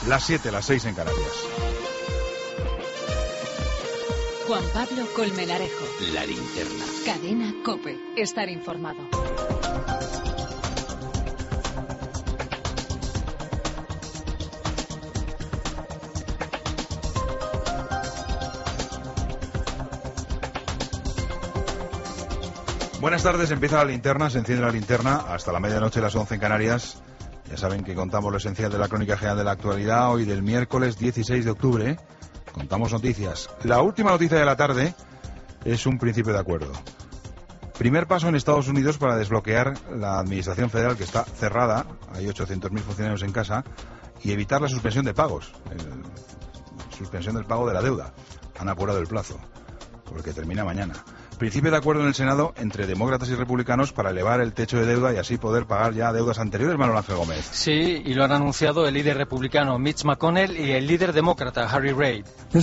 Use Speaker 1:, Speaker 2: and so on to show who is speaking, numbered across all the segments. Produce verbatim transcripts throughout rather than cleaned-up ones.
Speaker 1: Las siete, las seis en Canarias.
Speaker 2: Juan Pablo Colmenarejo.
Speaker 3: La Linterna.
Speaker 2: Cadena COPE. Estar informado.
Speaker 1: Buenas tardes, empieza la linterna, se enciende la linterna hasta la medianoche, las once en Canarias. Ya saben que contamos lo esencial de la crónica general de la actualidad, hoy del miércoles dieciséis de octubre. Contamos noticias. La última noticia de la tarde es un principio de acuerdo. Primer paso en Estados Unidos para desbloquear la administración federal que está cerrada, hay ochocientos mil funcionarios en casa, y evitar la suspensión de pagos, el, suspensión del pago de la deuda. Han apurado el plazo, porque termina mañana. Principio de acuerdo en el Senado entre demócratas y republicanos para elevar el techo de deuda y así poder pagar ya deudas anteriores, Manuel Ángel Gómez.
Speaker 4: Sí, y lo han anunciado el líder republicano Mitch McConnell y el líder demócrata Harry Reid.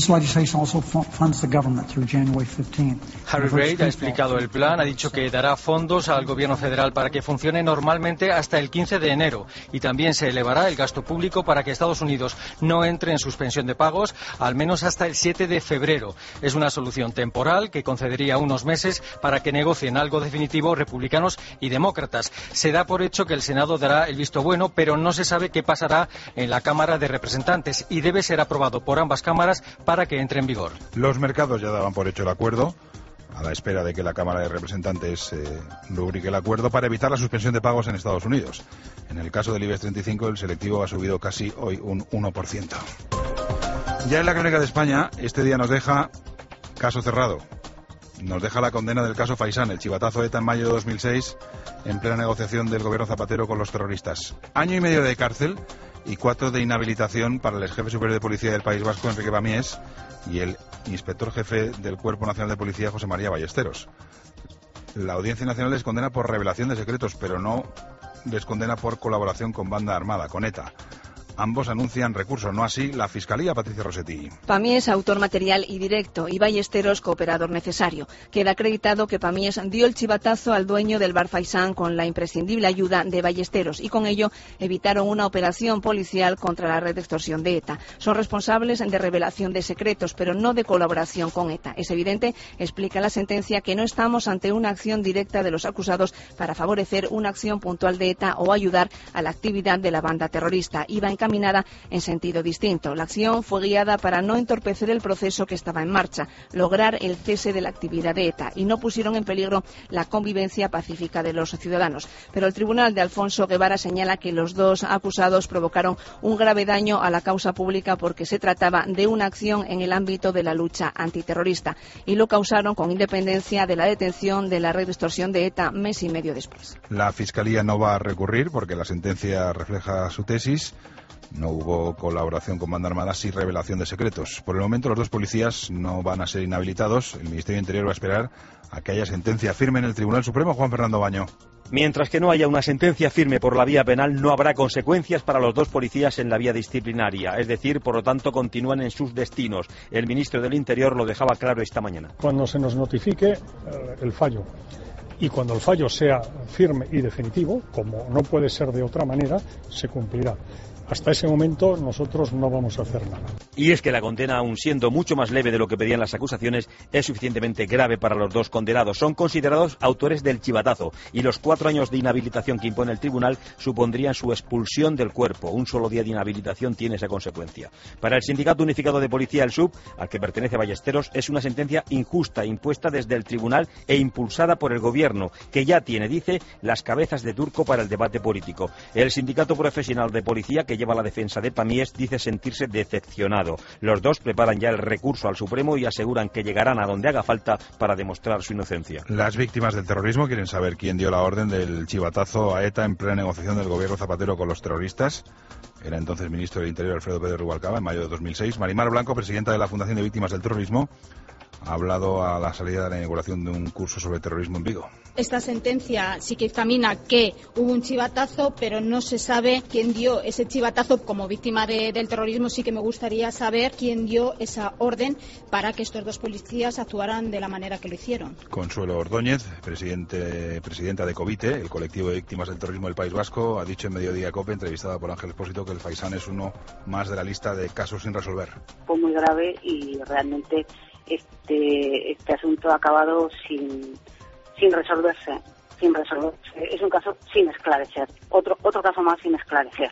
Speaker 4: Harry Reid ha explicado el plan, ha dicho que dará fondos al gobierno federal para que funcione normalmente hasta el quince de enero y también se elevará el gasto público para que Estados Unidos no entre en suspensión de pagos al menos hasta el siete de febrero. Es una solución temporal que concedería unos meses para que negocien algo definitivo republicanos y demócratas. Se da por hecho que el Senado dará el visto bueno, pero no se sabe qué pasará en la Cámara de Representantes y debe ser aprobado por ambas cámaras para que entre en vigor.
Speaker 1: Los mercados ya daban por hecho el acuerdo, a la espera de que la Cámara de Representantes eh, rubrique el acuerdo para evitar la suspensión de pagos en Estados Unidos. En el caso del IBEX treinta y cinco, el selectivo ha subido casi hoy un uno por ciento. Ya en la crónica de España, este día nos deja caso cerrado. Nos deja la condena del caso Faisán, el chivatazo de ETA en mayo de dos mil seis, en plena negociación del gobierno Zapatero con los terroristas. Año y medio de cárcel y cuatro de inhabilitación para el exjefe superior de policía del País Vasco, Enrique Pamíes, y el inspector jefe del Cuerpo Nacional de Policía, José María Ballesteros. La Audiencia Nacional les condena por revelación de secretos, pero no les condena por colaboración con banda armada, con ETA. Ambos anuncian recursos, no así la Fiscalía, Patricia Rossetti.
Speaker 5: Pamíes, autor material y directo, y Ballesteros, cooperador necesario. Queda acreditado que Pamíes dio el chivatazo al dueño del bar Faisán con la imprescindible ayuda de Ballesteros y con ello evitaron una operación policial contra la red de extorsión de ETA. Son responsables de revelación de secretos, pero no de colaboración con ETA. Es evidente, explica la sentencia, que no estamos ante una acción directa de los acusados para favorecer una acción puntual de ETA o ayudar a la actividad de la banda terrorista. Iba en caminada en sentido distinto. La acción fue guiada para no entorpecer el proceso que estaba en marcha, lograr el cese de la actividad de ETA y no pusieron en peligro la convivencia pacífica de los ciudadanos. Pero el tribunal de Alfonso Guevara señala que los dos acusados provocaron un grave daño a la causa pública porque se trataba de una acción en el ámbito de la lucha antiterrorista y lo causaron con independencia de la detención de la red de extorsión de ETA mes y medio después.
Speaker 1: La Fiscalía no va a recurrir porque la sentencia refleja su tesis. No hubo colaboración con banda armada sin revelación de secretos. Por el momento los dos policías no van a ser inhabilitados. El Ministerio de Interior va a esperar a que haya sentencia firme en el Tribunal Supremo. Juan Fernando Baño.
Speaker 6: Mientras que no haya una sentencia firme por la vía penal, no habrá consecuencias para los dos policías en la vía disciplinaria. Es decir, por lo tanto, continúan en sus destinos. El ministro del Interior lo dejaba claro esta mañana.
Speaker 7: Cuando se nos notifique eh, el fallo y cuando el fallo sea firme y definitivo, como no puede ser de otra manera, se cumplirá. Hasta ese momento nosotros no vamos a hacer nada.
Speaker 6: Y es que la condena, aun siendo mucho más leve de lo que pedían las acusaciones, es suficientemente grave para los dos condenados. Son considerados autores del chivatazo y los cuatro años de inhabilitación que impone el tribunal supondrían su expulsión del cuerpo. Un solo día de inhabilitación tiene esa consecuencia. Para el Sindicato Unificado de Policía, el S U B, al que pertenece Ballesteros, es una sentencia injusta, impuesta desde el tribunal e impulsada por el gobierno, que ya tiene, dice, las cabezas de turco para el debate político. El Sindicato Profesional de Policía, que lleva la defensa de Pamíes, dice sentirse decepcionado. Los dos preparan ya el recurso al Supremo y aseguran que llegarán a donde haga falta para demostrar su inocencia.
Speaker 1: Las víctimas del terrorismo quieren saber quién dio la orden del chivatazo a ETA en plena negociación del gobierno Zapatero con los terroristas. Era entonces ministro del Interior Alfredo Pérez Rubalcaba en mayo de dos mil seis. Marimar Blanco, presidenta de la Fundación de Víctimas del Terrorismo, ha hablado a la salida de la inauguración de un curso sobre terrorismo en Vigo.
Speaker 3: Esta sentencia sí que dictamina que hubo un chivatazo, pero no se sabe quién dio ese chivatazo. Como víctima de, del terrorismo sí que me gustaría saber quién dio esa orden para que estos dos policías actuaran de la manera que lo hicieron.
Speaker 1: Consuelo Ordóñez, presidente, presidenta de COVITE, el colectivo de víctimas del terrorismo del País Vasco, ha dicho en Mediodía COPE, entrevistada por Ángel Expósito, que el Faisán es uno más de la lista de casos sin resolver.
Speaker 8: Fue muy grave y realmente este, este asunto ha acabado sin... sin resolverse, sin resolverse. Es un caso sin esclarecer, otro otro caso más sin esclarecer.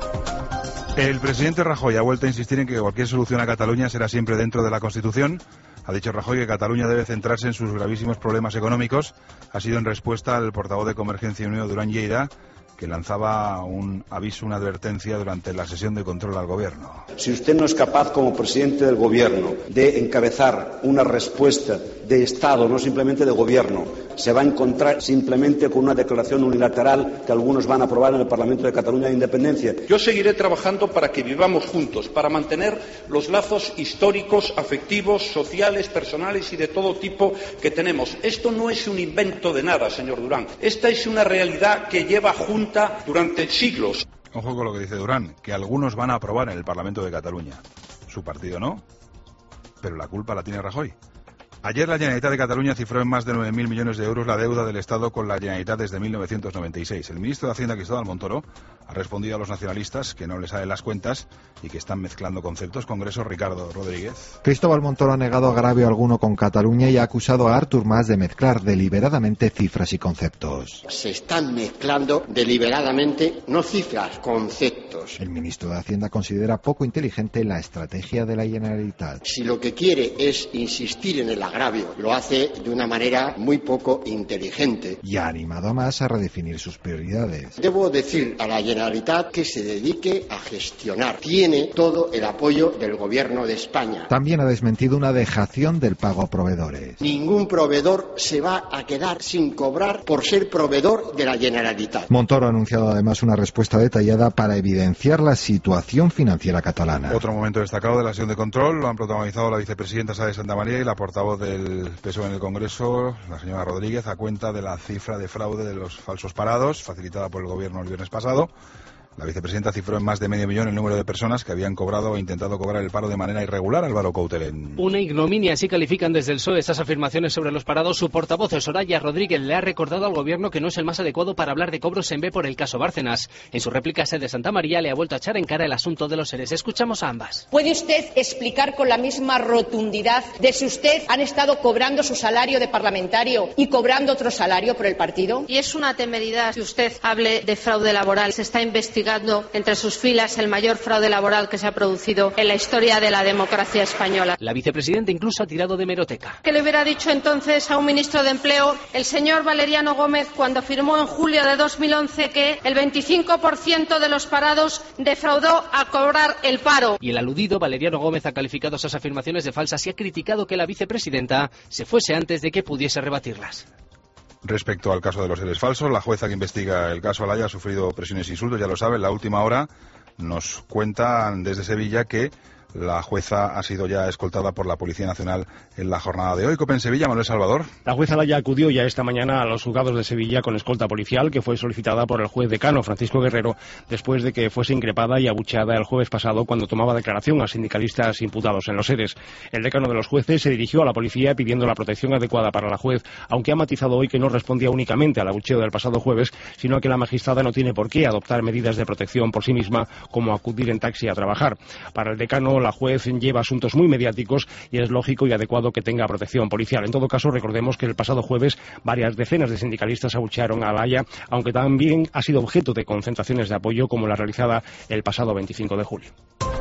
Speaker 1: El presidente Rajoy ha vuelto a insistir en que cualquier solución a Cataluña será siempre dentro de la Constitución. Ha dicho Rajoy que Cataluña debe centrarse en sus gravísimos problemas económicos. Ha sido en respuesta al portavoz de Convergencia y Unió, Durán Lleida, que lanzaba un aviso, una advertencia durante la sesión de control al Gobierno.
Speaker 9: Si usted no es capaz, como presidente del Gobierno, de encabezar una respuesta de Estado, no simplemente de Gobierno, se va a encontrar simplemente con una declaración unilateral que algunos van a aprobar en el Parlamento de Cataluña de Independencia.
Speaker 10: Yo seguiré trabajando para que vivamos juntos, para mantener los lazos históricos, afectivos, sociales, personales y de todo tipo que tenemos. Esto no es un invento de nada, señor Durán. Esta es una realidad que lleva junto durante siglos.
Speaker 1: Ojo con lo que dice Durán, que algunos van a aprobar en el Parlamento de Cataluña. Su partido no, pero la culpa la tiene Rajoy. Ayer la Generalitat de Cataluña cifró en más de nueve mil millones de euros la deuda del Estado con la Generalitat desde mil novecientos noventa y seis. El ministro de Hacienda, Cristóbal Montoro, ha respondido a los nacionalistas que no les salen las cuentas y que están mezclando conceptos. Congreso, Ricardo Rodríguez.
Speaker 11: Cristóbal Montoro ha negado agravio alguno con Cataluña y ha acusado a Artur Mas de mezclar deliberadamente cifras y conceptos.
Speaker 12: Se están mezclando deliberadamente, no cifras, conceptos.
Speaker 11: El ministro de Hacienda considera poco inteligente la estrategia de la Generalitat.
Speaker 12: Si lo que quiere es insistir en el agravio, lo hace de una manera muy poco inteligente.
Speaker 11: Y ha animado a Mas a redefinir sus prioridades.
Speaker 12: Debo decir a la Generalitat que se dedique a gestionar. Tiene todo el apoyo del Gobierno de España.
Speaker 11: También ha desmentido una dejación del pago a proveedores.
Speaker 12: Ningún proveedor se va a quedar sin cobrar por ser proveedor de la Generalitat.
Speaker 11: Montoro ha anunciado además una respuesta detallada para evidenciar la situación financiera catalana.
Speaker 1: Otro momento destacado de la sesión de control lo han protagonizado la vicepresidenta Sá de Santamaría y la portavoz del P S O E en el Congreso, la señora Rodríguez, a cuenta de la cifra de fraude de los falsos parados facilitada por el Gobierno el viernes pasado. La vicepresidenta cifró en más de medio millón el número de personas que habían cobrado o intentado cobrar el paro de manera irregular. Álvaro Coutelén.
Speaker 13: Una ignominia, así califican desde el P S O E estas afirmaciones sobre los parados. Su portavoz, Soraya Rodríguez, le ha recordado al Gobierno que no es el más adecuado para hablar de cobros en B por el caso Bárcenas. En su réplica, Sá de Santamaría le ha vuelto a echar en cara el asunto de los seres. Escuchamos a ambas.
Speaker 14: ¿Puede usted explicar con la misma rotundidad de si usted han estado cobrando su salario de parlamentario y cobrando otro salario por el partido?
Speaker 15: Y es una temeridad que usted hable de fraude laboral. Se está investigando entre sus filas el mayor fraude laboral que se ha producido en la historia de la democracia española.
Speaker 13: La vicepresidenta incluso ha tirado de hemeroteca.
Speaker 15: ¿Qué le hubiera dicho entonces a un ministro de Empleo, el señor Valeriano Gómez, cuando afirmó en julio de dos mil once que el veinticinco por ciento de los parados defraudó a cobrar el paro?
Speaker 13: Y el aludido Valeriano Gómez ha calificado esas afirmaciones de falsas y ha criticado que la vicepresidenta se fuese antes de que pudiese rebatirlas.
Speaker 1: Respecto al caso de los seres falsos, la jueza que investiga el caso Alaya ha sufrido presiones e insultos, ya lo saben. La última hora nos cuentan desde Sevilla que la jueza ha sido ya escoltada por la Policía Nacional en la jornada de hoy. COPE en Sevilla, Manuel Salvador.
Speaker 16: La jueza Alaya acudió ya esta mañana a los juzgados de Sevilla con escolta policial, que fue solicitada por el juez decano Francisco Guerrero, después de que fuese increpada y abucheada el jueves pasado cuando tomaba declaración a sindicalistas imputados en los seres. El decano de los jueces se dirigió a la policía pidiendo la protección adecuada para la juez, aunque ha matizado hoy que no respondía únicamente al abucheo del pasado jueves, sino que la magistrada no tiene por qué adoptar medidas de protección por sí misma, como acudir en taxi a trabajar. Para el decano, la juez lleva asuntos muy mediáticos y es lógico y adecuado que tenga protección policial. En todo caso, recordemos que el pasado jueves varias decenas de sindicalistas abuchearon a Alaya, aunque también ha sido objeto de concentraciones de apoyo como la realizada el pasado veinticinco de julio.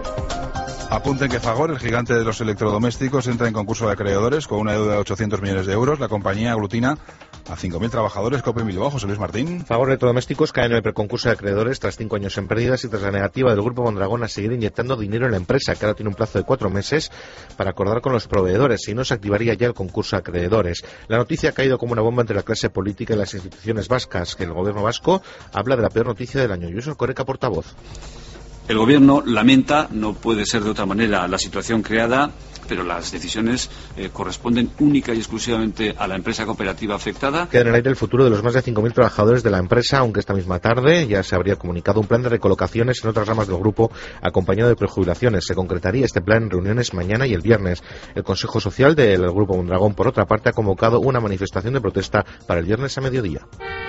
Speaker 1: Apunten que Fagor, el gigante de los electrodomésticos, entra en concurso de acreedores con una deuda de ochocientos millones de euros. La compañía aglutina a cinco mil trabajadores. COPE en Bilbao, José Luis Martín.
Speaker 17: Fagor Electrodomésticos cae en el preconcurso de acreedores tras cinco años en pérdidas y tras la negativa del Grupo Mondragón a seguir inyectando dinero en la empresa, que ahora tiene un plazo de cuatro meses para acordar con los proveedores, si no se activaría ya el concurso de acreedores. La noticia ha caído como una bomba entre la clase política y las instituciones vascas, que el gobierno vasco habla de la peor noticia del año. Josu Erkoreka, portavoz.
Speaker 18: El Gobierno lamenta, no puede ser de otra manera, la situación creada, pero las decisiones eh, corresponden única y exclusivamente a la empresa cooperativa afectada.
Speaker 17: Queda en el aire el futuro de los más de cinco mil trabajadores de la empresa, aunque esta misma tarde ya se habría comunicado un plan de recolocaciones en otras ramas del grupo acompañado de prejubilaciones. Se concretaría este plan en reuniones mañana y el viernes. El Consejo Social del Grupo Mondragón, por otra parte, ha convocado una manifestación de protesta para el viernes a mediodía.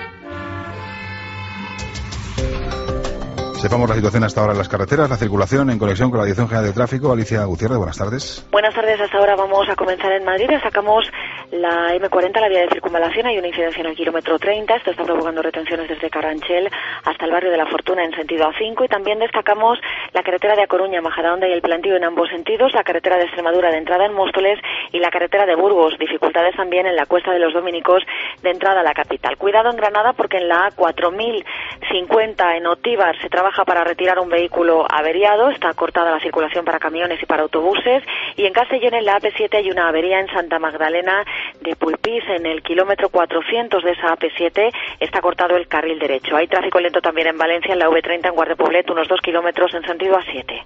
Speaker 1: Sepamos la situación hasta ahora en las carreteras, la circulación en conexión con la Dirección General de Tráfico. Alicia Gutiérrez, buenas tardes.
Speaker 19: Buenas tardes, hasta ahora vamos a comenzar en Madrid. Sacamos la eme cuarenta, la vía de circunvalación. Hay una incidencia en el kilómetro treinta. Esto está provocando retenciones desde Carabanchel hasta el barrio de la Fortuna en sentido A cinco. Y también destacamos la carretera de A Coruña, Majadahonda y el Plantío en ambos sentidos, la carretera de Extremadura de entrada en Móstoles y la carretera de Burgos. Dificultades también en la Cuesta de los Dominicos de entrada a la capital. Cuidado en Granada porque en la A cuatro mil cincuenta en Otíbar se trabaja para retirar un vehículo averiado. Está cortada la circulación para camiones y para autobuses. Y en Castellón, en la A P siete, hay una avería en Santa Magdalena de Pulpís. En el kilómetro cuatrocientos de esa A P siete está cortado el carril derecho. Hay tráfico lento también en Valencia, en la V treinta en Guardepoblet, unos dos kilómetros en sentido A siete.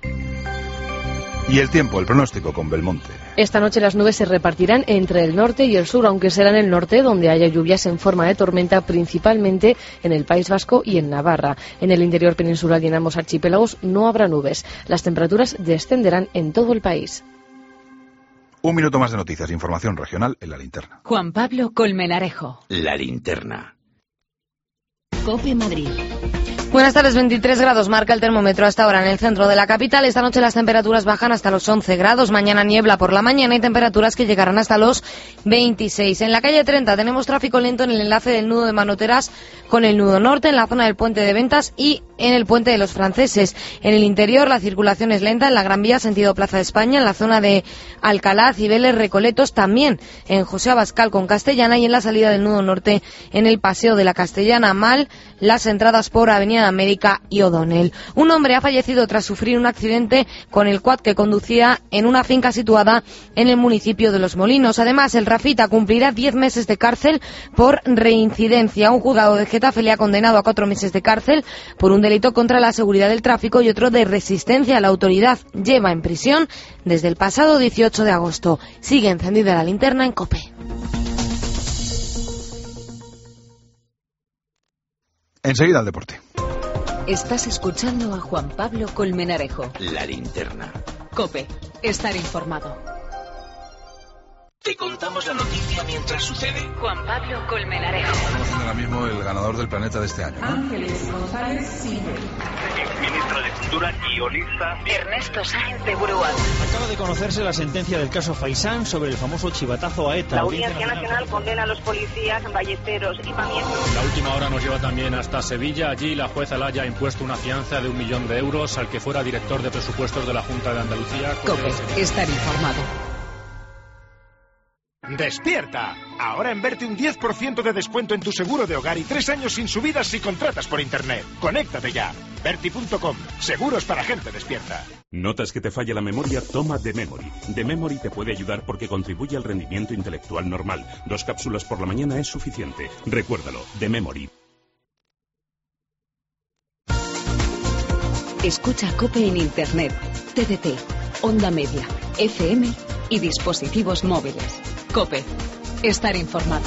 Speaker 1: Y el tiempo, el pronóstico con Belmonte.
Speaker 20: Esta noche las nubes se repartirán entre el norte y el sur, aunque será en el norte donde haya lluvias en forma de tormenta, principalmente en el País Vasco y en Navarra. En el interior peninsular y en ambos archipiélagos no habrá nubes. Las temperaturas descenderán en todo el país.
Speaker 1: Un minuto más de noticias, información regional en La Linterna.
Speaker 2: Juan Pablo Colmenarejo.
Speaker 21: La Linterna.
Speaker 2: COPE Madrid.
Speaker 22: Buenas tardes, veintitrés grados marca el termómetro hasta ahora en el centro de la capital. Esta noche las temperaturas bajan hasta los once grados, mañana niebla por la mañana y temperaturas que llegarán hasta los veintiséis. En la calle treinta tenemos tráfico lento en el enlace del nudo de Manoteras con el nudo norte, en la zona del puente de Ventas y en el puente de los Franceses. En el interior la circulación es lenta en la Gran Vía sentido Plaza de España, en la zona de Alcalá, Cibeles, Recoletos, también en José Abascal con Castellana y en la salida del nudo norte en el Paseo de la Castellana. Mal las entradas por Avenida América y O'Donnell. Un hombre ha fallecido tras sufrir un accidente con el quad que conducía en una finca situada en el municipio de Los Molinos. Además, el Rafita cumplirá diez meses de cárcel por reincidencia. Un juzgado de Getafe le ha condenado a cuatro meses de cárcel por un delito contra la seguridad del tráfico y otro de resistencia a la autoridad. Lleva en prisión desde el pasado dieciocho de agosto. Sigue encendida la linterna en COPE.
Speaker 1: Enseguida al deporte.
Speaker 2: Estás escuchando a Juan Pablo Colmenarejo.
Speaker 21: La Linterna.
Speaker 2: COPE. Estar informado.
Speaker 21: Te contamos la noticia mientras sucede.
Speaker 2: Juan Pablo Colmenarejo.
Speaker 1: Estamos haciendo ahora mismo el ganador del planeta de este año, ¿no?
Speaker 2: Ángeles González Silva.
Speaker 23: Ministro de Cultura, guionista
Speaker 2: Ernesto Sáenz de Buruan.
Speaker 24: Acaba de conocerse la sentencia del caso Faisán sobre el famoso chivatazo a ETA.
Speaker 25: La Audiencia Nacional condena a los policías en Ballesteros y Pamientos.
Speaker 26: La última hora nos lleva también hasta Sevilla. Allí la jueza Laya ha impuesto una fianza de un millón de euros al que fuera director de presupuestos de la Junta de Andalucía.
Speaker 2: COPE. Estar informado.
Speaker 27: ¡Despierta! Ahora en Verte un diez por ciento de descuento en tu seguro de hogar y tres años sin subidas si contratas por internet. Conéctate ya. Verti punto com. Seguros para gente despierta.
Speaker 28: ¿Notas que te falla la memoria? Toma The Memory. The Memory te puede ayudar porque contribuye al rendimiento intelectual normal. Dos cápsulas por la mañana es suficiente. Recuérdalo, The Memory.
Speaker 2: Escucha COPE en Internet, T D T, Onda Media, F M y dispositivos móviles. COPE. Estar informado.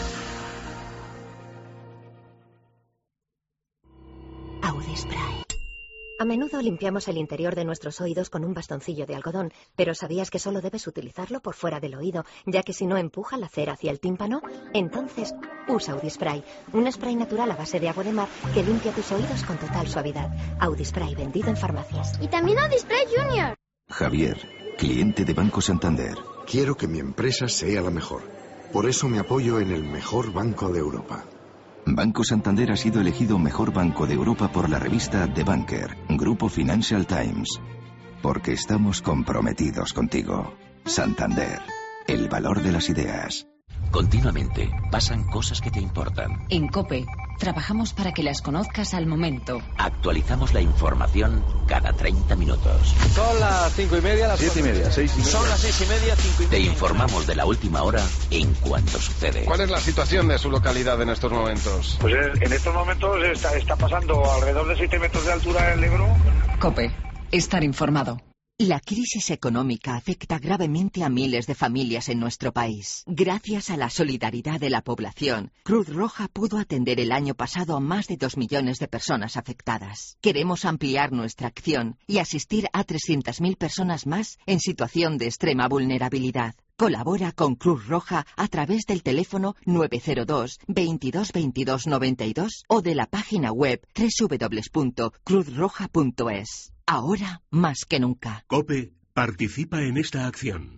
Speaker 29: Audi Spray. A menudo limpiamos el interior de nuestros oídos con un bastoncillo de algodón, pero ¿sabías que solo debes utilizarlo por fuera del oído, ya que si no empuja la cera hacia el tímpano? Entonces, usa Audi Spray, un spray natural a base de agua de mar que limpia tus oídos con total suavidad. Audi Spray, vendido en farmacias.
Speaker 30: Y también Audi Spray Junior.
Speaker 31: Javier, cliente de Banco Santander.
Speaker 32: Quiero que mi empresa sea la mejor. Por eso me apoyo en el mejor banco de Europa.
Speaker 31: Banco Santander ha sido elegido mejor banco de Europa por la revista The Banker, Grupo Financial Times. Porque estamos comprometidos contigo. Santander, el valor de las ideas.
Speaker 21: Continuamente pasan cosas que te importan.
Speaker 2: En COPE, trabajamos para que las conozcas al momento.
Speaker 21: Actualizamos la información cada treinta minutos.
Speaker 4: Son las cinco y media, las
Speaker 33: siete y media, seis y media.
Speaker 4: Son las seis y media, cinco y media.
Speaker 21: Te informamos de la última hora en cuanto sucede.
Speaker 33: ¿Cuál es la situación de su localidad en estos momentos?
Speaker 23: Pues en estos momentos está, está pasando alrededor de siete metros de altura el Ebro.
Speaker 2: COPE. Estar informado.
Speaker 3: La crisis económica afecta gravemente a miles de familias en nuestro país. Gracias a la solidaridad de la población, Cruz Roja pudo atender el año pasado a más de dos millones de personas afectadas. Queremos ampliar nuestra acción y asistir a trescientas mil personas más en situación de extrema vulnerabilidad. Colabora con Cruz Roja a través del teléfono nueve cero dos, veintidós veintidós noventa y dos o de la página web doble u doble u doble u punto cruz roja punto es. Ahora más que nunca.
Speaker 28: COPE participa en esta acción.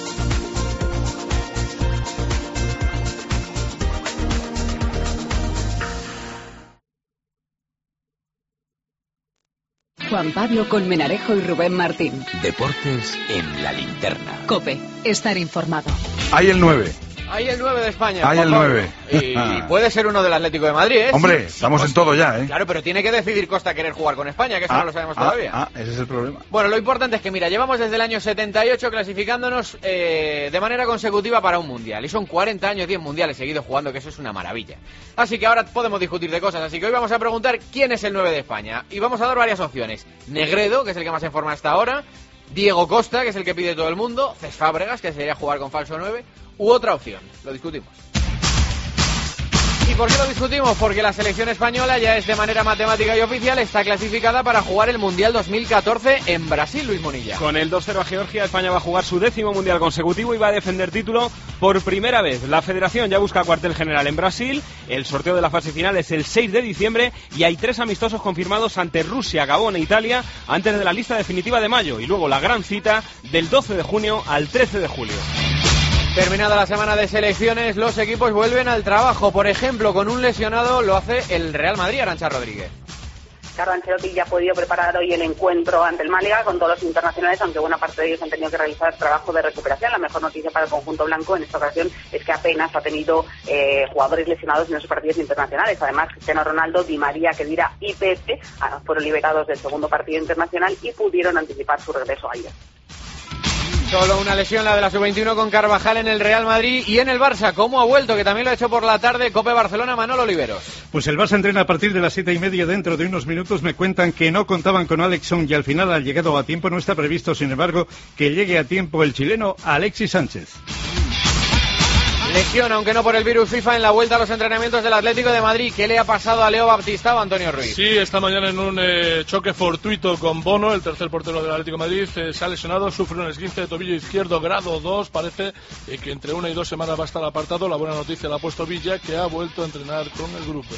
Speaker 2: Juan Pablo Colmenarejo y Rubén Martín.
Speaker 5: Deportes en la linterna.
Speaker 2: COPE. Estar informado.
Speaker 1: Hay el nueve.
Speaker 6: Hay el nueve de España.
Speaker 1: Hay el nueve.
Speaker 6: Y, y puede ser uno del Atlético de Madrid, ¿eh?
Speaker 1: Hombre,
Speaker 6: sí,
Speaker 1: estamos
Speaker 6: sí,
Speaker 1: en todo ya, ¿eh?
Speaker 6: Claro, pero tiene que decidir Costa querer jugar con España, que eso
Speaker 1: ah,
Speaker 6: no lo sabemos
Speaker 1: ah,
Speaker 6: todavía.
Speaker 1: Ah, ese es el problema.
Speaker 6: Bueno, lo importante es que, mira, llevamos desde el año setenta y ocho clasificándonos eh, de manera consecutiva para un mundial. Y son cuarenta años, diez mundiales seguidos jugando, que eso es una maravilla. Así que ahora podemos discutir de cosas. Así que hoy vamos a preguntar quién es el nueve de España. Y vamos a dar varias opciones. Negredo, que es el que más en forma hasta ahora. Diego Costa, que es el que pide todo el mundo. Cés Fábregas, que sería jugar con falso nueve. U otra opción. Lo discutimos. ¿Y por qué lo discutimos? Porque la selección española ya es de manera matemática y oficial, está clasificada para jugar el Mundial dos mil catorce en Brasil, Luis Monilla.
Speaker 16: Con el dos cero a Georgia, España va a jugar su décimo Mundial consecutivo y va a defender título por primera vez. La federación ya busca cuartel general en Brasil, el sorteo de la fase final es el seis de diciembre y hay tres amistosos confirmados ante Rusia, Gabón e Italia antes de la lista definitiva de mayo y luego la gran cita del doce de junio al trece de julio.
Speaker 6: Terminada la semana de selecciones, los equipos vuelven al trabajo. Por ejemplo, con un lesionado lo hace el Real Madrid, Arantxa Rodríguez.
Speaker 25: Carlo Ancelotti ya ha podido preparar hoy el encuentro ante el Málaga con todos los internacionales, aunque buena parte de ellos han tenido que realizar trabajo de recuperación. La mejor noticia para el conjunto blanco en esta ocasión es que apenas ha tenido eh, jugadores lesionados en esos partidos internacionales. Además, Cristiano Ronaldo, Di María, Khedira y Pepe ah, fueron liberados del segundo partido internacional y pudieron anticipar su regreso ayer.
Speaker 6: Solo una lesión, la de la sub veintiuno con Carvajal en el Real Madrid y en el Barça. ¿Cómo ha vuelto? Que también lo ha hecho por la tarde. COPE Barcelona, Manolo Oliveros.
Speaker 7: Pues el Barça entrena a partir de las siete y media. Dentro de unos minutos me cuentan que no contaban con Alex Song y al final ha llegado a tiempo. No está previsto, sin embargo, que llegue a tiempo el chileno Alexis Sánchez.
Speaker 6: Lesión, aunque no por el virus FIFA, en la vuelta a los entrenamientos del Atlético de Madrid. ¿Qué le ha pasado a Leo Baptistao, Antonio Ruiz?
Speaker 8: Sí, esta mañana en un eh, choque fortuito con Bono, el tercer portero del Atlético de Madrid, eh, se ha lesionado, sufre un esguince de tobillo izquierdo grado dos. Parece eh, que entre una y dos semanas va a estar apartado. La buena noticia la ha puesto Villa, que ha vuelto a entrenar con el grupo.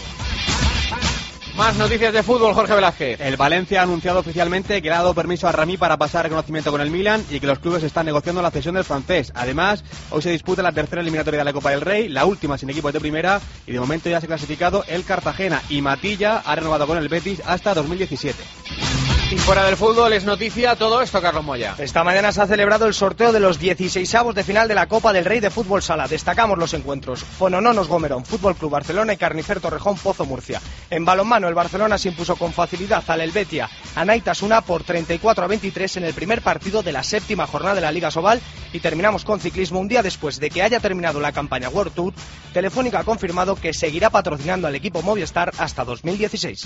Speaker 6: Más noticias de fútbol, Jorge Velázquez.
Speaker 9: El Valencia ha anunciado oficialmente que le ha dado permiso a Rami para pasar reconocimiento con el Milan y que los clubes están negociando la cesión del francés. Además, hoy se disputa la tercera eliminatoria de la Copa del Rey, la última sin equipos de primera, y de momento ya se ha clasificado el Cartagena y Matilla ha renovado con el Betis hasta dos mil diecisiete.
Speaker 6: Y fuera del fútbol es noticia todo esto, Carlos Moya.
Speaker 10: Esta mañana se ha celebrado el sorteo de los dieciseisavos de final de la Copa del Rey de Fútbol Sala. Destacamos los encuentros: Fonononos Gomerón, Fútbol Club Barcelona y Carnicer Torrejón Pozo Murcia. En balonmano, el Barcelona se impuso con facilidad al Helvetia Anaitasuna por treinta y cuatro a veintitrés en el primer partido de la séptima jornada de la Liga Sobal. Y terminamos con ciclismo. Un día después de que haya terminado la campaña World Tour, Telefónica ha confirmado que seguirá patrocinando al equipo Movistar hasta dos mil dieciséis.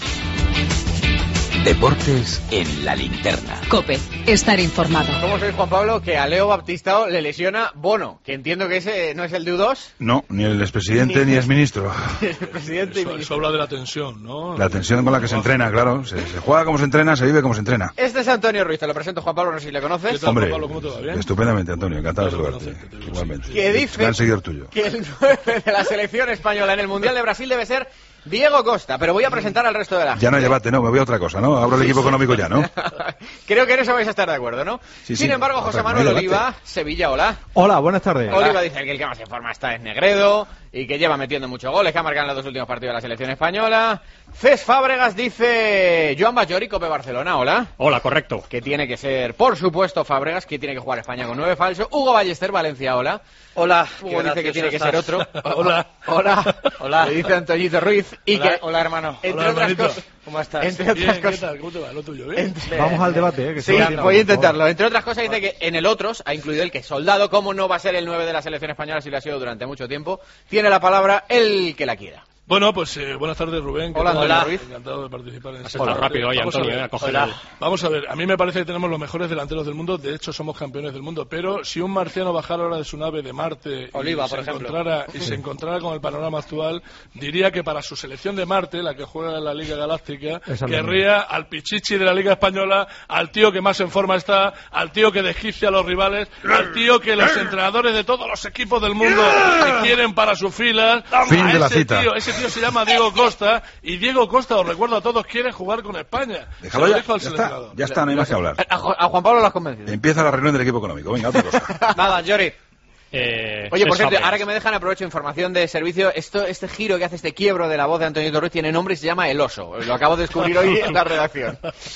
Speaker 5: Deportes en la linterna.
Speaker 2: COPE. Estar informado.
Speaker 6: ¿Cómo sois, Juan Pablo, que a Leo Baptistao le lesiona Bono? Que entiendo que ese no es el de U dos.
Speaker 1: No, ni el expresidente ni, ni exministro.
Speaker 6: El presidente y
Speaker 8: eso, eso habla de la tensión, ¿no?
Speaker 1: La tensión con la que se entrena, claro. Se, se juega como se entrena, se vive como se entrena.
Speaker 6: Este es Antonio Ruiz, te lo presento, Juan Pablo, no sé si le conoces.
Speaker 8: ¿Qué tal,
Speaker 1: Hombre,
Speaker 8: Juan Pablo, ¿cómo te va? ¿Bien?
Speaker 1: Estupendamente, Antonio, encantado de saludarte. Igualmente.
Speaker 6: Que dice
Speaker 1: gran seguidor tuyo.
Speaker 6: Que el nueve de la selección española en el Mundial de Brasil debe ser Diego Costa, pero voy a presentar al resto de la gente.
Speaker 1: Ya no hay debate, no, me voy a otra cosa, ¿no? Abro el equipo económico ya, ¿no?
Speaker 6: Creo que en eso vais a estar de acuerdo, ¿no?
Speaker 1: Sí,
Speaker 6: Sin
Speaker 1: sí,
Speaker 6: embargo, José Manuel
Speaker 1: no
Speaker 6: Oliva, Sevilla, hola.
Speaker 11: Hola, buenas tardes.
Speaker 6: Oliva dice que el que más en forma está es Negredo y que lleva metiendo muchos goles, que ha marcado en los dos últimos partidos de la selección española. Cés Fábregas dice Joan Bajori, Cope Barcelona, hola.
Speaker 16: Hola, correcto.
Speaker 6: Que tiene que ser, por supuesto, Fábregas, que tiene que jugar España con nueve falso. Hugo Ballester, Valencia, hola.
Speaker 12: Hola.
Speaker 6: Hugo dice que tiene que
Speaker 12: estás.
Speaker 6: ser otro.
Speaker 12: Hola.
Speaker 6: Hola.
Speaker 12: Hola.
Speaker 6: Le dice Antoñito Ruiz. Y
Speaker 12: hola.
Speaker 6: que,
Speaker 12: hola, hermano.
Speaker 6: Entre
Speaker 12: hola,
Speaker 6: otras
Speaker 12: hermanito.
Speaker 6: cosas.
Speaker 12: ¿Cómo estás?
Speaker 6: Entre
Speaker 12: Bien,
Speaker 6: otras
Speaker 12: ¿qué
Speaker 6: cosas.
Speaker 12: tal? ¿Cómo te va? ¿Lo tuyo? ¿Bien?
Speaker 6: Entre...
Speaker 11: Vamos al debate, ¿eh? Que
Speaker 6: sí, voy a intentarlo. Entre otras cosas dice que en el otros ha incluido el que Soldado, como no va a ser el nueve de la selección española si lo ha sido durante mucho tiempo, tiene la palabra el que la quiera.
Speaker 8: Bueno, pues eh, buenas tardes, Rubén.
Speaker 6: Hola,
Speaker 8: Hola.
Speaker 6: Ruiz.
Speaker 8: Encantado de participar en este
Speaker 16: Está
Speaker 8: debate.
Speaker 16: rápido hoy,
Speaker 8: Vamos
Speaker 16: Antonio,
Speaker 8: a ver.
Speaker 16: eh, a coger el-
Speaker 8: Vamos a ver, a mí me parece que tenemos los mejores delanteros del mundo, de hecho somos campeones del mundo, pero si un marciano bajara ahora de su nave de Marte
Speaker 9: Oliva,
Speaker 8: y,
Speaker 9: por
Speaker 8: se
Speaker 9: ejemplo.
Speaker 8: encontrara, y se encontrara con el panorama actual, diría que para su selección de Marte, la que juega en la Liga Galáctica,
Speaker 11: Esa es la
Speaker 8: querría al pichichi de la Liga Española, al tío que más en forma está, al tío que desquicia a los rivales, al tío que los entrenadores de todos los equipos del mundo que quieren para sus filas.
Speaker 1: Fin
Speaker 8: A
Speaker 1: de la
Speaker 8: ese
Speaker 1: cita.
Speaker 8: tío, ese tío se llama Diego Costa, y Diego Costa, os recuerdo a todos, quiere jugar con España.
Speaker 1: Déjalo
Speaker 8: Se lo
Speaker 1: ya,
Speaker 8: dijo al
Speaker 1: ya está,
Speaker 8: seleccionador.
Speaker 1: ya está, no hay más que hablar.
Speaker 6: A, Jo- a Juan Pablo lo has convencido.
Speaker 1: Empieza la reunión del equipo económico. Venga, otra cosa.
Speaker 6: Nada, Llori.
Speaker 16: Eh,
Speaker 6: Oye, por
Speaker 16: César
Speaker 6: cierto,
Speaker 16: Fábregas.
Speaker 6: ahora que me dejan, aprovecho información de servicio. Esto, este giro que hace este quiebro de la voz de Antonio Ruiz tiene nombre y se llama El Oso. Lo acabo de descubrir hoy en la redacción.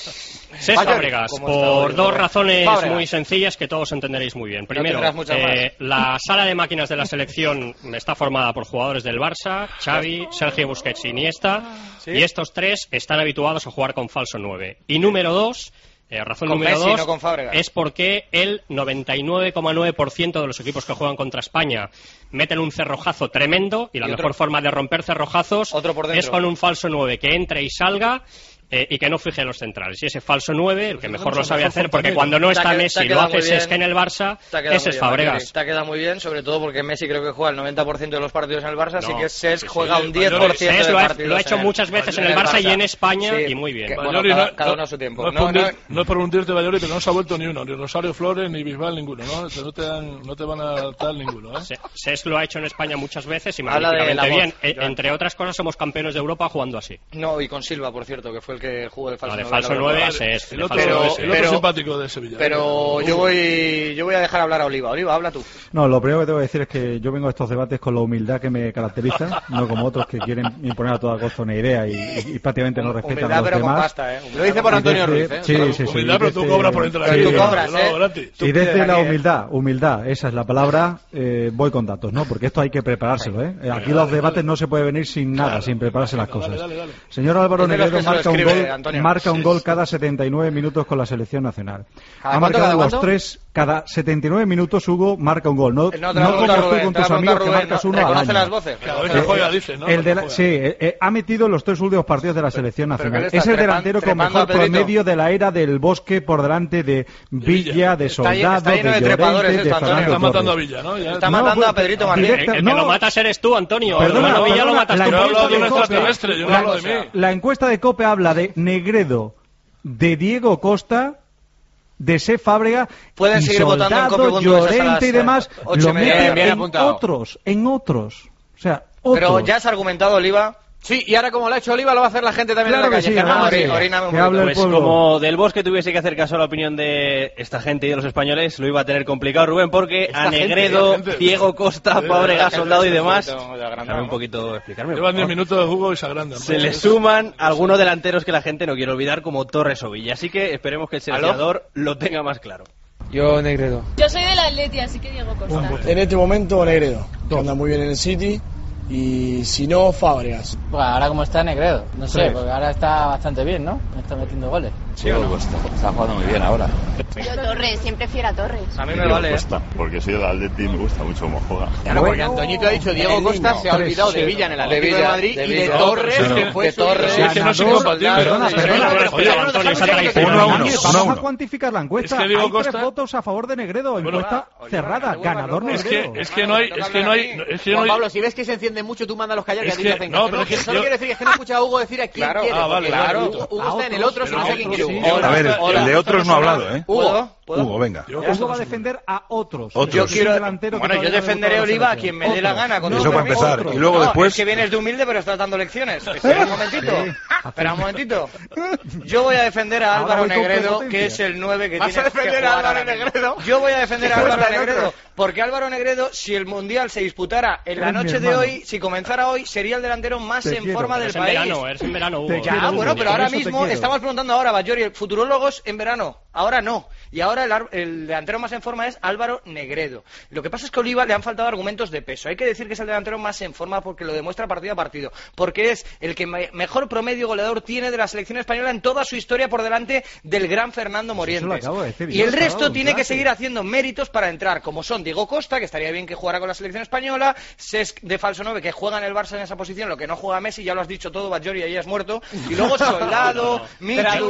Speaker 16: César
Speaker 6: Vaya,
Speaker 16: Fábregas,
Speaker 6: ¿cómo está
Speaker 16: por
Speaker 6: hoy,
Speaker 16: dos
Speaker 6: Rubén?
Speaker 16: razones
Speaker 6: Fábregas.
Speaker 16: muy sencillas que todos entenderéis muy bien. Primero,
Speaker 6: tendrás muchas
Speaker 16: eh, la sala de máquinas de la selección está formada por jugadores del Barça, Xavi, Sergio Busquets y Iniesta,
Speaker 10: ¿Sí?
Speaker 16: y estos tres están habituados a jugar con falso nueve. Y número dos, eh, razón
Speaker 10: Con
Speaker 16: número
Speaker 10: Messi,
Speaker 16: dos,
Speaker 10: no con Fábregas.
Speaker 16: es porque el noventa y nueve coma nueve por ciento de los equipos que juegan contra España meten un cerrojazo tremendo, y la
Speaker 10: Y otro-
Speaker 16: mejor forma de romper cerrojazos
Speaker 10: Otro por dentro.
Speaker 16: es con un falso nueve que entre y salga, eh, y que no fije los centrales. Y ese falso nueve, el que mejor lo sabe hacer, porque cuando no
Speaker 12: Te ha
Speaker 16: está
Speaker 12: que- te ha
Speaker 16: Messi lo
Speaker 12: quedado
Speaker 16: hace
Speaker 12: muy bien.
Speaker 16: Sesca en el Barça,
Speaker 12: Te ha quedado
Speaker 16: ese
Speaker 12: muy
Speaker 16: es
Speaker 12: bien,
Speaker 16: Fábregas.
Speaker 12: Valladolid. Te ha quedado muy bien, sobre todo porque Messi creo que juega el noventa por ciento de los partidos en el Barça, así
Speaker 16: No,
Speaker 12: que Cesc
Speaker 16: sí, sí,
Speaker 12: juega
Speaker 16: sí,
Speaker 12: un diez por ciento
Speaker 16: Cesc
Speaker 12: de
Speaker 16: lo ha-
Speaker 12: partidos
Speaker 16: lo ha hecho
Speaker 12: en el-
Speaker 16: muchas veces en el Barça y en España,
Speaker 12: Sí,
Speaker 16: y muy bien.
Speaker 12: que, bueno,
Speaker 8: Bayoli,
Speaker 12: cada,
Speaker 8: no-
Speaker 12: cada
Speaker 8: no-
Speaker 12: uno a su tiempo.
Speaker 8: No es,
Speaker 12: No,
Speaker 8: por
Speaker 12: no,
Speaker 8: hundir- no es por hundirte, Bayoli, pero no se ha vuelto ni uno, ni Rosario Flores, ni Bisbal, ninguno, ¿no? No te, dan- no te van a tal ninguno, ¿eh?
Speaker 16: Se- Sesc lo ha hecho en España muchas veces y
Speaker 12: Habla de
Speaker 16: magníficamente
Speaker 12: la voz,
Speaker 16: bien. E-
Speaker 12: Joan.
Speaker 16: entre otras cosas, somos campeones de Europa jugando así.
Speaker 12: no, y con Silva, por cierto, que fue el que jugó de falso
Speaker 16: No, de
Speaker 12: nueve,
Speaker 16: falso
Speaker 12: la
Speaker 16: nueve
Speaker 12: verdad.
Speaker 16: es Sesc,
Speaker 8: El
Speaker 16: de
Speaker 8: otro,
Speaker 16: falso
Speaker 12: Pero-
Speaker 8: el
Speaker 16: nueve.
Speaker 8: otro
Speaker 12: pero-
Speaker 8: simpático de Sevilla.
Speaker 12: Pero yo voy, yo voy a dejar hablar a Oliva. Oliva, habla tú.
Speaker 11: No, lo primero que tengo que decir es que yo vengo a estos debates con la humildad que me caracteriza, no como otros que quieren imponer a toda costa una idea y, y- y prácticamente no respetan
Speaker 12: Humildad,
Speaker 11: a los
Speaker 12: pero con
Speaker 11: demás.
Speaker 12: pasta, ¿eh?
Speaker 6: Lo dice por
Speaker 11: Y
Speaker 6: Antonio
Speaker 11: desde-
Speaker 6: Ruiz, ¿eh?
Speaker 11: Sí, sí, sí.
Speaker 8: Humildad, pero tú
Speaker 11: desde-
Speaker 8: cobras por entrar
Speaker 11: sí,
Speaker 8: aquí.
Speaker 12: Tú cobras,
Speaker 8: No,
Speaker 12: ¿eh?
Speaker 8: gratis.
Speaker 11: Y desde
Speaker 12: pides
Speaker 11: la
Speaker 12: aquí, ¿eh?
Speaker 11: humildad, humildad, esa es la palabra, eh, voy con datos, ¿no? Porque esto hay que preparárselo, ¿eh? Aquí los debates no se puede venir sin nada, sin prepararse las cosas.
Speaker 8: Dale, dale, dale.
Speaker 11: Señor Álvaro
Speaker 12: Es de los
Speaker 11: Negredo
Speaker 12: que se lo
Speaker 11: marca un
Speaker 12: escribe,
Speaker 11: gol,
Speaker 12: Antonio.
Speaker 11: marca un
Speaker 12: Sí,
Speaker 11: gol
Speaker 12: sí.
Speaker 11: cada setenta y nueve minutos con la selección nacional.
Speaker 6: ¿Cada
Speaker 11: Ha
Speaker 6: cuánto,
Speaker 11: marcado
Speaker 6: cada
Speaker 11: los
Speaker 6: cuánto?
Speaker 11: tres, cada setenta y nueve minutos Hugo marca un gol. No,
Speaker 12: No, te la
Speaker 11: no
Speaker 12: voy a
Speaker 11: como
Speaker 12: preguntar,
Speaker 11: tú
Speaker 12: Rubén,
Speaker 11: con
Speaker 12: te la
Speaker 11: tus
Speaker 12: voy a
Speaker 11: amigos que
Speaker 12: preguntar,
Speaker 11: marcas
Speaker 12: Rubén,
Speaker 11: uno al
Speaker 12: reconoce
Speaker 11: año.
Speaker 12: las voces.
Speaker 8: Cada vez
Speaker 11: Eh,
Speaker 8: que juega, dice, ¿no?
Speaker 11: el de
Speaker 8: Cuando
Speaker 11: la-
Speaker 8: juega.
Speaker 11: sí, eh, eh, ha metido los tres últimos partidos de la selección
Speaker 12: Pero que
Speaker 11: nacional.
Speaker 12: le
Speaker 11: Es
Speaker 12: está
Speaker 11: el
Speaker 12: trepan-
Speaker 11: delantero con
Speaker 12: trepando
Speaker 11: mejor
Speaker 12: a Pedrito.
Speaker 11: promedio de la era del Bosque por delante de Villa, de
Speaker 12: Está lleno-
Speaker 11: Soldado,
Speaker 12: está lleno
Speaker 11: de
Speaker 12: de trepadores
Speaker 11: Llorente, de
Speaker 12: esto, Antonio.
Speaker 11: Fernando
Speaker 8: Está matando a
Speaker 11: Torres.
Speaker 8: Villa, ¿no? Ya-
Speaker 12: Está
Speaker 11: No,
Speaker 12: matando
Speaker 11: pues,
Speaker 12: a Pedrito Martínez.
Speaker 11: directa-
Speaker 16: El que
Speaker 11: no.
Speaker 16: lo matas eres tú, Antonio.
Speaker 11: Perdona,
Speaker 16: Hermano Villa lo
Speaker 11: perdona,
Speaker 16: matas
Speaker 11: la
Speaker 16: tú.
Speaker 8: Yo hablo
Speaker 11: encuesta
Speaker 8: de un
Speaker 11: de COPE,
Speaker 8: extraterrestre, yo no
Speaker 11: la-
Speaker 8: hablo de mí.
Speaker 11: La encuesta de COPE habla de Negredo, de Diego Costa, de C. Fábrega
Speaker 12: Pueden
Speaker 11: y
Speaker 12: seguir votando en
Speaker 11: Soldado,
Speaker 12: COPE punto es hasta
Speaker 11: Llorente y
Speaker 12: las,
Speaker 11: demás.
Speaker 12: eh, ocho y
Speaker 11: Lo
Speaker 12: media.
Speaker 11: mete
Speaker 6: Bien, bien
Speaker 11: en
Speaker 6: apuntado.
Speaker 11: otros, en otros. O sea, otros.
Speaker 12: Pero ya has argumentado, Oliva.
Speaker 6: Sí, y ahora como lo ha hecho Oliva, lo va a hacer la gente también
Speaker 11: Claro
Speaker 6: en la
Speaker 11: que
Speaker 6: calle.
Speaker 11: sí,
Speaker 6: Fernando,
Speaker 11: hombre.
Speaker 6: sí.
Speaker 12: Oríname un
Speaker 11: Que
Speaker 12: poquito.
Speaker 11: hable el
Speaker 13: Pues
Speaker 11: pueblo.
Speaker 13: como Del Bosque tuviese que hacer caso a la opinión de esta gente y de los españoles, lo iba a tener complicado, Rubén, porque
Speaker 8: Esta
Speaker 13: a
Speaker 8: gente,
Speaker 13: Negredo,
Speaker 8: esta gente.
Speaker 13: Diego Costa,
Speaker 8: Sí,
Speaker 13: Fábregas,
Speaker 8: sí,
Speaker 13: Soldado y
Speaker 8: sí,
Speaker 13: demás,
Speaker 12: sí, sí, sí,
Speaker 13: déjame un poquito explicarme. por
Speaker 8: Llevan diez
Speaker 13: favor.
Speaker 8: minutos de jugo y se agrandan.
Speaker 13: Se
Speaker 8: ¿no?
Speaker 13: le
Speaker 8: Es-
Speaker 13: suman algunos delanteros que la gente no quiere olvidar, como Torres o Villa, así que esperemos que el seleccionador lo tenga más claro.
Speaker 14: Yo, Negredo.
Speaker 15: Yo soy del Atleti, así que Diego Costa.
Speaker 14: En este momento, Negredo, que anda muy bien en el City. Y si no, Fábregas.
Speaker 15: Bueno, ahora como está Negredo, no sé,
Speaker 14: Sí.
Speaker 15: porque ahora está bastante bien, ¿no? Está metiendo goles.
Speaker 13: Sí, o no? Está jugando muy bien ahora.
Speaker 15: Yo Torres, siempre fiel a Torres.
Speaker 12: A mí me vale, ¿eh?
Speaker 17: Costa, porque soy del Atleti y me gusta mucho cómo juega.
Speaker 6: Claro, porque Antoñito ha dicho Diego Costa, se ha olvidado de Villa en el Atlético de Madrid y de Torres, que fue su
Speaker 12: Torres,
Speaker 6: ídolo.
Speaker 12: es que no
Speaker 8: soy
Speaker 6: Ganador,
Speaker 8: compatible.
Speaker 6: perdona,
Speaker 8: Sí,
Speaker 6: perdona,
Speaker 8: sí,
Speaker 6: pero
Speaker 8: sí,
Speaker 6: espera, no
Speaker 8: Antonio,
Speaker 6: dejamos
Speaker 8: esa
Speaker 6: de
Speaker 8: traición.
Speaker 6: hablar.
Speaker 1: Uno a uno,
Speaker 11: Oye,
Speaker 1: uno a
Speaker 11: vamos a
Speaker 1: uno.
Speaker 11: cuantificar la encuesta.
Speaker 8: Es que Diego
Speaker 11: Hay tres
Speaker 8: Costa-
Speaker 11: votos a favor de Negredo.
Speaker 8: Bueno,
Speaker 11: Encuesta
Speaker 12: Oliva,
Speaker 11: cerrada.
Speaker 12: Oliva,
Speaker 11: Ganador
Speaker 12: no,
Speaker 8: Es
Speaker 11: Negredo.
Speaker 8: que, es que no hay, es que no hay, es que no
Speaker 6: Juan
Speaker 8: hay.
Speaker 6: Pablo, si ves que se enciende mucho, tú mándalos callar, que
Speaker 8: Es
Speaker 6: a ti
Speaker 8: que-
Speaker 6: te hacen
Speaker 8: no,
Speaker 6: caso.
Speaker 8: pero es que
Speaker 6: solo
Speaker 8: yo-
Speaker 6: quiero decir es que no he escuchado a Hugo decir a quién
Speaker 12: Claro.
Speaker 6: quiere.
Speaker 8: Ah, vale,
Speaker 6: porque
Speaker 12: claro.
Speaker 6: Hugo, Hugo
Speaker 11: A
Speaker 6: está en el
Speaker 11: otros,
Speaker 6: otro, si no
Speaker 11: a
Speaker 6: sé quién quiere
Speaker 11: otros,
Speaker 6: Hugo.
Speaker 11: sí.
Speaker 8: Hola.
Speaker 1: A ver, el,
Speaker 8: Hola.
Speaker 1: el de otros no ha hablado, ¿eh?
Speaker 12: ¿Puedo? ¿Puedo?
Speaker 1: Hugo, venga.
Speaker 8: Yo-
Speaker 11: Hugo va a defender a otros.
Speaker 1: Otros.
Speaker 12: Yo
Speaker 11: Es un
Speaker 12: quiero.
Speaker 11: delantero que
Speaker 12: Bueno, yo
Speaker 11: todavía no
Speaker 12: defenderé a
Speaker 11: debutó en la
Speaker 12: Oliva a
Speaker 11: selección.
Speaker 12: quien me dé la
Speaker 11: Otros.
Speaker 12: gana. Con
Speaker 1: Eso
Speaker 12: todo
Speaker 1: para
Speaker 12: permiso.
Speaker 1: empezar. Y luego
Speaker 12: No,
Speaker 1: después-
Speaker 12: Es que vienes de humilde, pero estás dando lecciones. Espera un momentito.
Speaker 11: Sí.
Speaker 12: Espera un momentito. Yo voy a defender a
Speaker 11: Ahora
Speaker 12: Álvaro
Speaker 11: voy con
Speaker 12: Negredo,
Speaker 11: prepotencia.
Speaker 12: que es el nueve que
Speaker 6: ¿Vas
Speaker 12: tiene
Speaker 6: a defender
Speaker 12: que
Speaker 6: a
Speaker 12: jugar
Speaker 6: Álvaro
Speaker 12: ahora mismo.
Speaker 6: Negredo?
Speaker 12: Yo voy a defender a Álvaro
Speaker 6: Está en
Speaker 12: Negredo,
Speaker 6: otro.
Speaker 12: porque Álvaro Negredo, si el Mundial se disputara en la
Speaker 11: Eres mi
Speaker 12: noche de
Speaker 11: hermano.
Speaker 12: hoy, si comenzara hoy, sería el delantero más
Speaker 11: Te
Speaker 12: en
Speaker 11: quiero.
Speaker 12: forma
Speaker 11: Pero
Speaker 12: del
Speaker 16: Es en
Speaker 12: país.
Speaker 16: verano, es en verano, Hugo.
Speaker 11: Te
Speaker 12: Ya,
Speaker 11: quiero,
Speaker 12: bueno,
Speaker 11: Hugo,
Speaker 12: pero
Speaker 11: por
Speaker 12: ahora
Speaker 11: eso te
Speaker 12: mismo
Speaker 11: quiero.
Speaker 12: estamos preguntando ahora, Bayori, futurólogos en verano.
Speaker 4: ahora no. Y ahora el, el delantero más en forma es Álvaro Negredo. Lo que pasa es que a Oliva le han faltado argumentos de peso. Hay que decir que es el delantero más en forma porque lo demuestra partido a partido. Porque es el que me mejor promedio goleador tiene de la selección española en toda su historia por delante del gran Fernando Morientes. De decir, y el resto tiene clase. que seguir haciendo méritos para entrar, como son Diego Costa, que estaría bien que jugara con la selección española, Cesc de falso nueve, que juega en el Barça en esa posición, lo que no juega Messi, ya lo has dicho todo, Bajori ya es muerto. Y luego Soldado, Michu,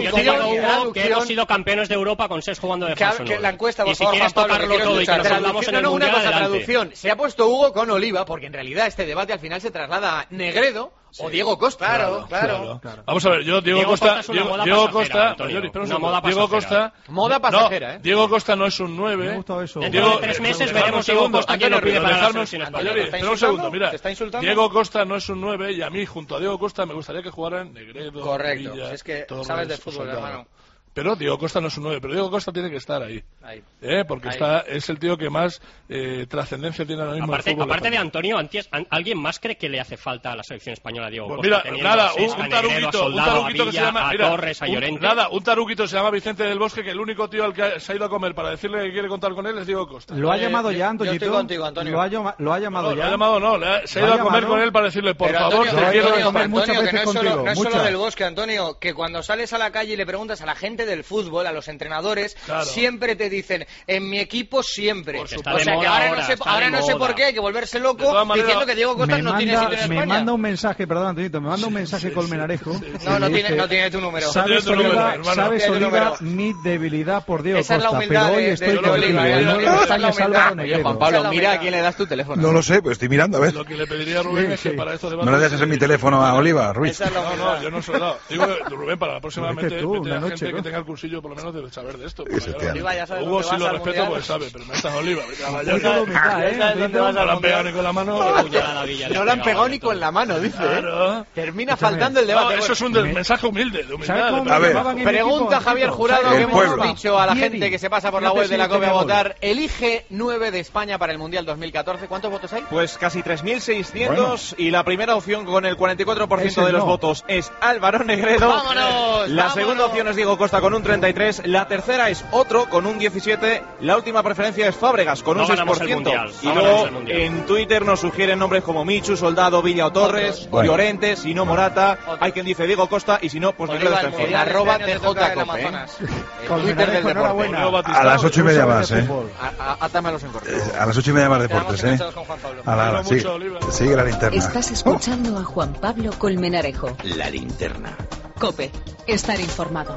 Speaker 18: que hemos sido campeones de Europa con Cesc jugando de falso nueve.
Speaker 4: La encuesta, por
Speaker 18: y si
Speaker 4: favor,
Speaker 18: quieres
Speaker 4: Juan Pablo,
Speaker 18: tocarlo todo y que nos hablamos en el
Speaker 6: no,
Speaker 18: Mundial,
Speaker 6: una cosa,
Speaker 18: adelante.
Speaker 6: traducción. Se ha puesto Hugo con Oliva, porque en realidad este debate al final se traslada a Negredo sí. o Diego Costa.
Speaker 4: Claro, claro,
Speaker 8: claro. claro. Vamos a ver, yo Diego, Diego Costa, Costa Diego, Diego Costa, Antonio, Antonio, una moda Diego Costa,
Speaker 6: moda pasajera,
Speaker 8: no,
Speaker 6: ¿eh?
Speaker 8: Diego Costa no es un nueve.
Speaker 11: Me gusta eso.
Speaker 18: Dentro de tres meses veremos Diego Costa quién lo pide para la selección española.
Speaker 8: Espera un segundo, mira. Diego Costa no es un nueve y a mí junto a Diego Costa me gustaría que jugaran Negredo.
Speaker 4: Correcto,
Speaker 8: Villa,
Speaker 4: es que
Speaker 8: Torres,
Speaker 4: sabes de fútbol,
Speaker 8: Soldado.
Speaker 4: hermano.
Speaker 8: Pero Diego Costa no es un nueve, pero Diego Costa tiene que estar ahí.
Speaker 4: ahí.
Speaker 8: ¿Eh? Porque
Speaker 4: ahí.
Speaker 8: está es el tío que más eh, trascendencia tiene ahora mismo
Speaker 18: aparte,
Speaker 8: en el fútbol.
Speaker 18: Aparte de Antonio, antes, ¿alguien más cree que le hace falta a la selección española Diego
Speaker 8: pues
Speaker 18: Costa?
Speaker 8: Mira, nada, un, un taruquito,
Speaker 18: Negredo,
Speaker 8: un
Speaker 18: Soldado,
Speaker 8: taruquito
Speaker 18: a Villa,
Speaker 8: que se llama...
Speaker 18: a
Speaker 8: Mira,
Speaker 18: Torres, a Llorente.
Speaker 8: Un, nada, un taruquito se llama Vicente del Bosque, que el único tío al que se ha ido a comer para decirle que quiere contar con él es Diego Costa.
Speaker 11: ¿Lo ha llamado
Speaker 4: eh,
Speaker 11: ya, Antonio?
Speaker 4: Yo estoy contigo, Antonio.
Speaker 11: ¿Lo ha, llama, lo ha llamado
Speaker 8: no,
Speaker 11: ya?
Speaker 8: Lo ha llamado, no, le ha, se ha ido a comer
Speaker 11: llamado?
Speaker 8: con él para decirle, por
Speaker 4: Pero,
Speaker 8: favor,
Speaker 4: Antonio,
Speaker 8: te quiero
Speaker 4: Antonio,
Speaker 8: comer
Speaker 4: Antonio,
Speaker 11: muchas
Speaker 4: que
Speaker 11: veces
Speaker 4: no es,
Speaker 11: contigo,
Speaker 4: solo, no es solo
Speaker 11: muchas.
Speaker 4: del Bosque, Antonio, que cuando sales a la calle y le preguntas a la gente del fútbol, a los entrenadores,
Speaker 8: claro.
Speaker 4: siempre te dicen, en mi equipo siempre.
Speaker 18: Pues
Speaker 4: o sea que ahora,
Speaker 18: ahora,
Speaker 4: no sé, ahora no sé por qué hay que volverse loco
Speaker 8: manera,
Speaker 4: diciendo que Diego Costa
Speaker 11: me
Speaker 4: no
Speaker 11: manda,
Speaker 4: tiene sitio en España.
Speaker 11: Me manda un mensaje, perdón, Antonito, me manda un mensaje
Speaker 8: sí,
Speaker 11: Colmenarejo.
Speaker 8: sí, sí,
Speaker 4: no, no
Speaker 11: dice,
Speaker 4: tiene, no tiene tu número.
Speaker 11: ¿Sabes,
Speaker 8: no tiene tu
Speaker 11: Oliva,
Speaker 8: número, hermano.
Speaker 11: ¿sabes
Speaker 4: Tiene tu
Speaker 11: Oliva,
Speaker 4: número.
Speaker 11: mi debilidad por Diego
Speaker 4: Esa es la
Speaker 11: Costa?
Speaker 4: humildad
Speaker 11: Pero hoy
Speaker 4: de-
Speaker 11: estoy
Speaker 4: de
Speaker 11: contigo.
Speaker 4: Oliva,
Speaker 11: El
Speaker 4: ¿eh?
Speaker 11: nueve de
Speaker 4: Esa es
Speaker 11: España
Speaker 4: la
Speaker 11: es Álvaro
Speaker 4: humildad.
Speaker 6: Oye,
Speaker 11: Negredo.
Speaker 6: Juan Pablo,
Speaker 4: Esa es la
Speaker 6: mira a
Speaker 4: humildad.
Speaker 6: quién le das tu teléfono.
Speaker 1: No lo sé, pero estoy mirando, a ver.
Speaker 8: Lo que le pediría a Rubén
Speaker 11: Sí,
Speaker 8: es que
Speaker 11: sí.
Speaker 8: para estos debates...
Speaker 1: No le dejes en mi teléfono a Oliva, Ruiz.
Speaker 4: Esa es la
Speaker 8: No,
Speaker 4: humildad.
Speaker 8: no, yo no se lo he dado. Digo, Rubén, para la próxima
Speaker 11: Lo dices
Speaker 8: mete,
Speaker 11: tú,
Speaker 8: mete
Speaker 11: una
Speaker 8: a
Speaker 11: noche,
Speaker 8: gente
Speaker 11: ¿no?
Speaker 8: que tenga el cursillo por lo menos de saber de esto.
Speaker 1: Ese tío.
Speaker 4: Oliva, ya sabes
Speaker 8: Hugo
Speaker 4: dónde
Speaker 8: sí
Speaker 4: vas
Speaker 8: lo
Speaker 4: al
Speaker 8: respeto
Speaker 4: Mundial.
Speaker 8: porque sabe, pero me estás Oliva. Vete a la
Speaker 11: Mucha
Speaker 8: llave.
Speaker 11: humildad, ¿eh?
Speaker 4: Ya sabes dónde vas
Speaker 8: No
Speaker 4: al
Speaker 8: la han pegado
Speaker 4: Mundial.
Speaker 8: ni con la mano.
Speaker 6: No le han pegado ni con la mano, dice. ¿eh?
Speaker 8: Claro.
Speaker 6: Termina
Speaker 11: Escúchame.
Speaker 6: faltando el debate.
Speaker 8: No, eso es un des- mensaje humilde, de
Speaker 11: ¿Sabes
Speaker 8: humildad.
Speaker 11: cómo
Speaker 8: de
Speaker 1: A
Speaker 11: me
Speaker 1: ver.
Speaker 11: llamaban en mi
Speaker 6: Pregunta
Speaker 11: equipo,
Speaker 6: Javier
Speaker 11: Antonito?
Speaker 6: Jurado,
Speaker 11: ¿Sabes
Speaker 6: que
Speaker 1: El
Speaker 11: cómo me
Speaker 6: hemos
Speaker 1: pueblo.
Speaker 11: llamaban?
Speaker 6: dicho a la
Speaker 11: Thierry.
Speaker 6: gente que se pasa por la
Speaker 11: Fíjate
Speaker 6: web de la
Speaker 11: si
Speaker 6: COPE a
Speaker 11: tiene gol.
Speaker 6: votar. Elige nueve de España para el Mundial dos mil catorce. ¿Cuántos votos hay?
Speaker 19: Pues casi tres mil seiscientos y la primera opción con el cuarenta y cuatro por ciento
Speaker 11: Ese
Speaker 19: de los
Speaker 11: no.
Speaker 19: votos es Álvaro Negredo.
Speaker 4: ¡Vámonos!
Speaker 19: La
Speaker 4: vámonos.
Speaker 19: segunda opción es Diego Costa con un treinta y tres, la tercera es otro con un diecisiete, la última preferencia es Fábregas con
Speaker 18: No
Speaker 19: un seis
Speaker 18: ganamos
Speaker 19: por
Speaker 18: el
Speaker 19: ciento.
Speaker 18: Mundial,
Speaker 19: Y
Speaker 18: no
Speaker 19: luego
Speaker 18: ganamos el Mundial.
Speaker 19: en Twitter nos sugieren nombres como Michu, Soldado, Villa o Torres,
Speaker 1: Bueno.
Speaker 19: Llorente, si no Morata,
Speaker 4: Otro.
Speaker 19: hay quien dice Diego Costa y si no, pues
Speaker 4: Oliva,
Speaker 19: Negredo
Speaker 4: el
Speaker 19: está en
Speaker 4: Mundial
Speaker 19: forma.
Speaker 6: Arroba
Speaker 4: este año te
Speaker 6: T J
Speaker 4: toca el
Speaker 6: Cope, ¿eh?
Speaker 4: Amazonas.
Speaker 6: El Twitter
Speaker 11: Colmenarejo,
Speaker 6: del deporte.
Speaker 11: enhorabuena.
Speaker 1: A las ocho y media más, ¿eh?
Speaker 6: A- a- Átamelos en corto.
Speaker 1: Eh, A las ocho y media más
Speaker 4: Quedamos
Speaker 1: deportes, ¿eh?
Speaker 4: enganchados con Juan Pablo.
Speaker 1: A la, a la,
Speaker 8: Quiero
Speaker 1: sigue,
Speaker 8: mucho, Oliva.
Speaker 1: sigue la linterna.
Speaker 2: Estás escuchando a Juan Pablo Colmenarejo.
Speaker 5: La linterna.
Speaker 2: Cope, estar informado.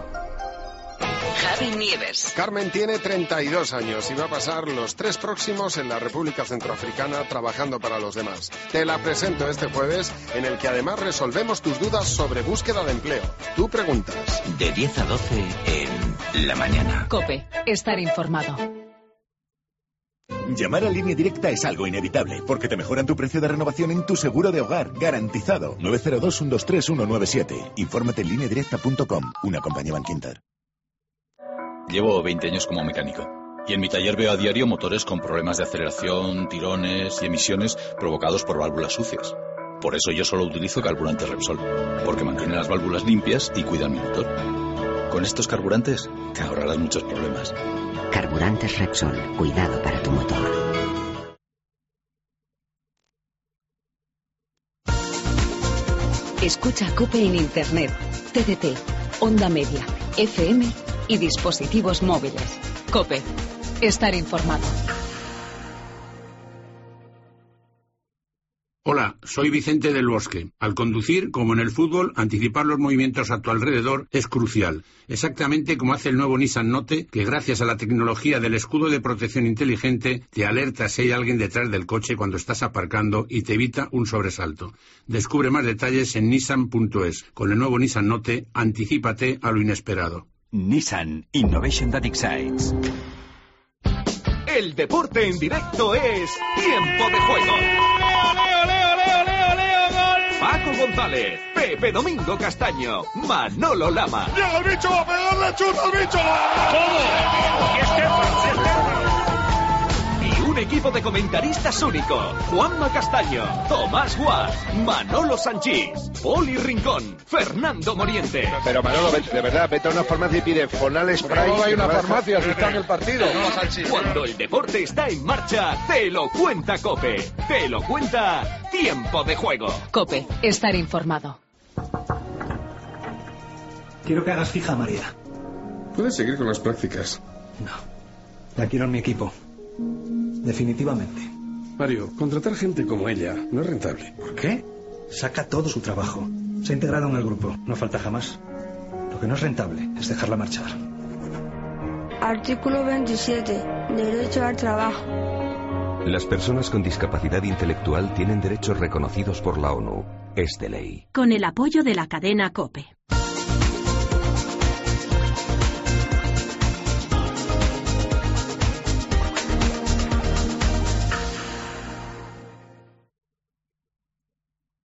Speaker 2: Javi Nieves.
Speaker 33: Carmen tiene treinta y dos años y va a pasar los tres próximos en la República Centroafricana trabajando para los demás. Te la presento este jueves, en el que además resolvemos tus dudas sobre búsqueda de empleo. Tú preguntas.
Speaker 5: De diez a doce en La Mañana.
Speaker 2: Cope, estar informado.
Speaker 20: Llamar a Línea Directa es algo inevitable, porque te mejoran tu precio de renovación en tu seguro de hogar, garantizado. nueve cero dos, uno dos tres, uno nueve siete. Infórmate en línea directa punto com, una compañía Bankinter.
Speaker 21: Llevo veinte años como mecánico y en mi taller veo a diario motores con problemas de aceleración, tirones y emisiones provocados por válvulas sucias. Por eso yo solo utilizo carburantes Repsol, porque mantienen las válvulas limpias y cuidan mi motor. Con estos carburantes te ahorrarás muchos problemas.
Speaker 22: Carburantes Repsol, cuidado para tu motor.
Speaker 2: Escucha Cope en Internet, T D T, Onda Media, F M y dispositivos móviles. Cope, estar informado.
Speaker 24: Hola, soy Vicente del Bosque. Al conducir, como en el fútbol, anticipar los movimientos a tu alrededor es crucial. Exactamente como hace el nuevo Nissan Note, que gracias a la tecnología del escudo de protección inteligente te alerta si hay alguien detrás del coche cuando estás aparcando y te evita un sobresalto. Descubre más detalles en nissan punto es. Con el nuevo Nissan Note, anticípate a lo inesperado.
Speaker 5: Nissan Innovation That Excites.
Speaker 21: El deporte en directo es Tiempo de Juego. Paco González, Pepe Domingo Castaño, Manolo Lama.
Speaker 8: ¡Llega el bicho! ¡Va a pegarle churro al bicho!
Speaker 21: Y
Speaker 3: Un equipo de comentaristas único. Juanma Castaño, Tomás Guas, Manolo Sanchís, Poli Rincón, Fernando Moriente.
Speaker 7: Pero Manolo, de verdad, vete a una farmacia y pide Fonal Spray.
Speaker 9: No hay una farmacia si está en el partido.
Speaker 3: Cuando el deporte está en marcha, te lo cuenta COPE. Te lo cuenta Tiempo de Juego.
Speaker 2: COPE, estar informado.
Speaker 10: Quiero que hagas fija a María.
Speaker 7: Puedes seguir con las prácticas.
Speaker 10: No. La quiero en mi equipo. Definitivamente.
Speaker 7: Mario, contratar gente como ella no es rentable.
Speaker 10: ¿Por qué? Saca todo su trabajo. Se ha integrado en el grupo. No falta jamás. Lo que no es rentable es dejarla marchar.
Speaker 23: Artículo veintisiete. Derecho al trabajo.
Speaker 25: Las personas con discapacidad intelectual tienen derechos reconocidos por la ONU. Es de ley.
Speaker 26: Con el apoyo de la cadena COPE.